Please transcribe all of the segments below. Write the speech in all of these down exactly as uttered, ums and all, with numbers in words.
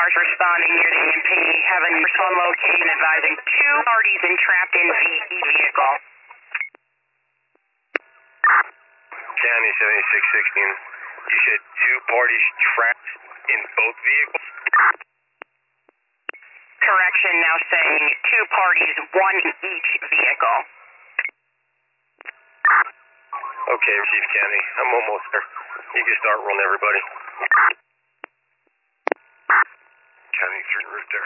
cars responding near the A M P, having respond located and advising two parties entrapped in the e-vehicle. County seventy-six sixteen, you said two parties trapped in both vehicles? Correction, now saying two parties, one in each vehicle. Okay, Chief County, I'm almost there. You can start rolling everybody. County, three route there.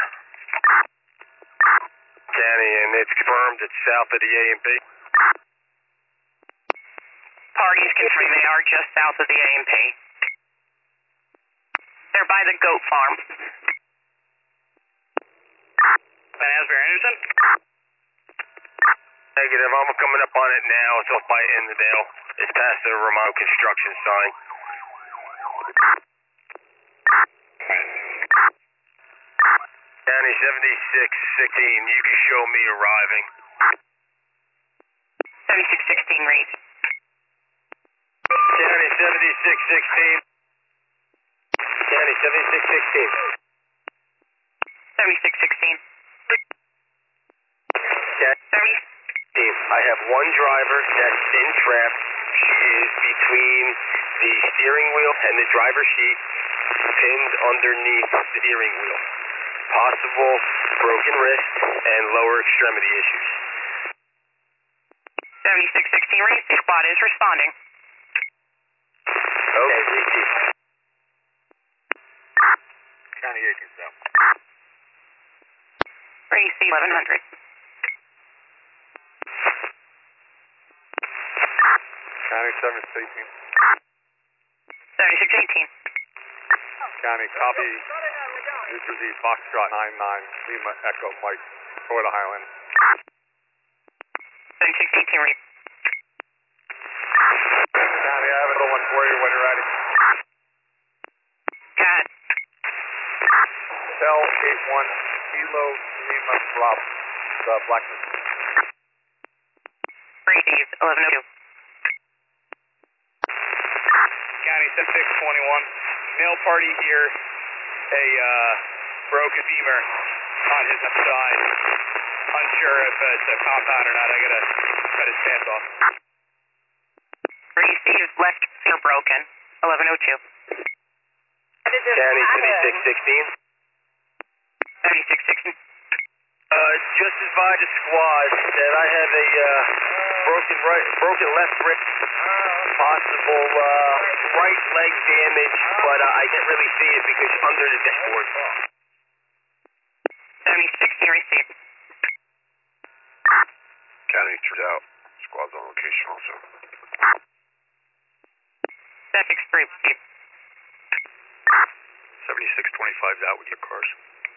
County, and it's confirmed it's south of the A M P. Parties confirm they are just south of the A M P. They're by the goat farm. Van Asbury Anderson? Negative, I'm coming up on it now. It's off by Endendale. It's past the Romano construction sign. County seventy-six sixteen, you can show me arriving. seventy-six sixteen reads. County seventy-six sixteen. County seventy-six sixteen. seventy-six sixteen. County, I have one driver that's entrapped. She is between the steering wheel and the driver's seat, pinned underneath the steering wheel. Possible broken wrist and lower extremity issues. seventy-six sixteen reads. The squad is responding. Okay, receive. County eighteen south. Receive eleven hundred. County seventy-six eighteen. seventy-six eighteen. County, copy. New Jersey Foxtrot nine nine, Lima Echo Mike, Florida Highland. seventy-six eighteen read. County, I have a little one for you when you're ready. Go ahead. Cell eight one, Kilo Lima Rob, uh, Blackman. Received eleven oh two. County seventy-six twenty-one, male party here, a uh, broken femur on his side. Unsure if it's a compound or not. I gotta cut his pants off. Received left femur broken. eleven oh two. County seventy-six sixteen. seventy-six sixteen. Uh, just advise the squad that I have a uh, broken right, broken left wrist, possible uh, right leg damage, but uh, I can't really see it because it's under the dashboard. seventy-six sixteen received. County turned out. Squad's on location also. seventy-six three received. seventy-six twenty-five out with your cars.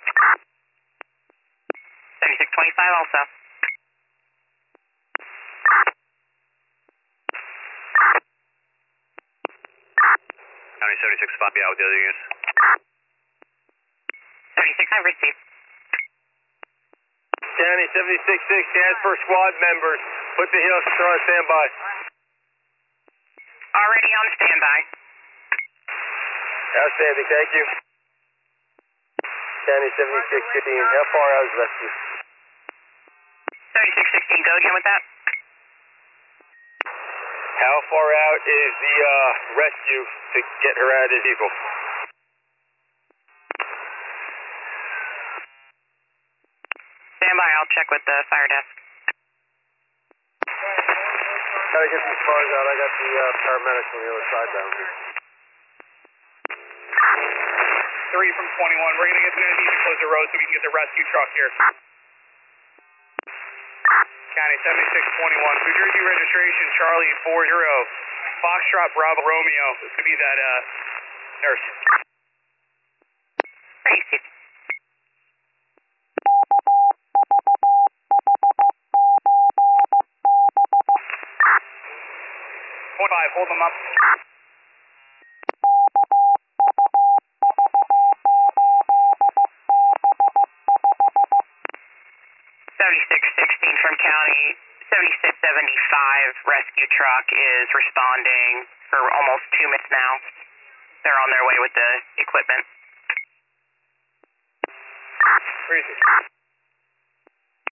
seventy-six twenty-five also. County seventy-six five out with the other units. seventy-six I received. County seventy-six sixty, as per squad members, put the heels on standby. Already on standby. Outstanding, thank you. County seventy-six fifteen, how far out is rescue? seventy-six sixteen, go again with that. How far out is the uh, rescue to get her out of the vehicle? Standby, I'll check with the fire desk. Gotta get these cars out, I got the uh, paramedics on the other side down here. Three from twenty-one, we're gonna get to need to close the road so we can get the rescue truck here. County seventy-six twenty-one, New Jersey registration, Charlie four zero, Foxtrot Bravo Romeo. This could be that uh, nurse. Received. twenty-five, hold them up. seventy-six sixteen from county. seventy-six seventy-five rescue truck is responding for almost two minutes now. They're on their way with the equipment. Where is he?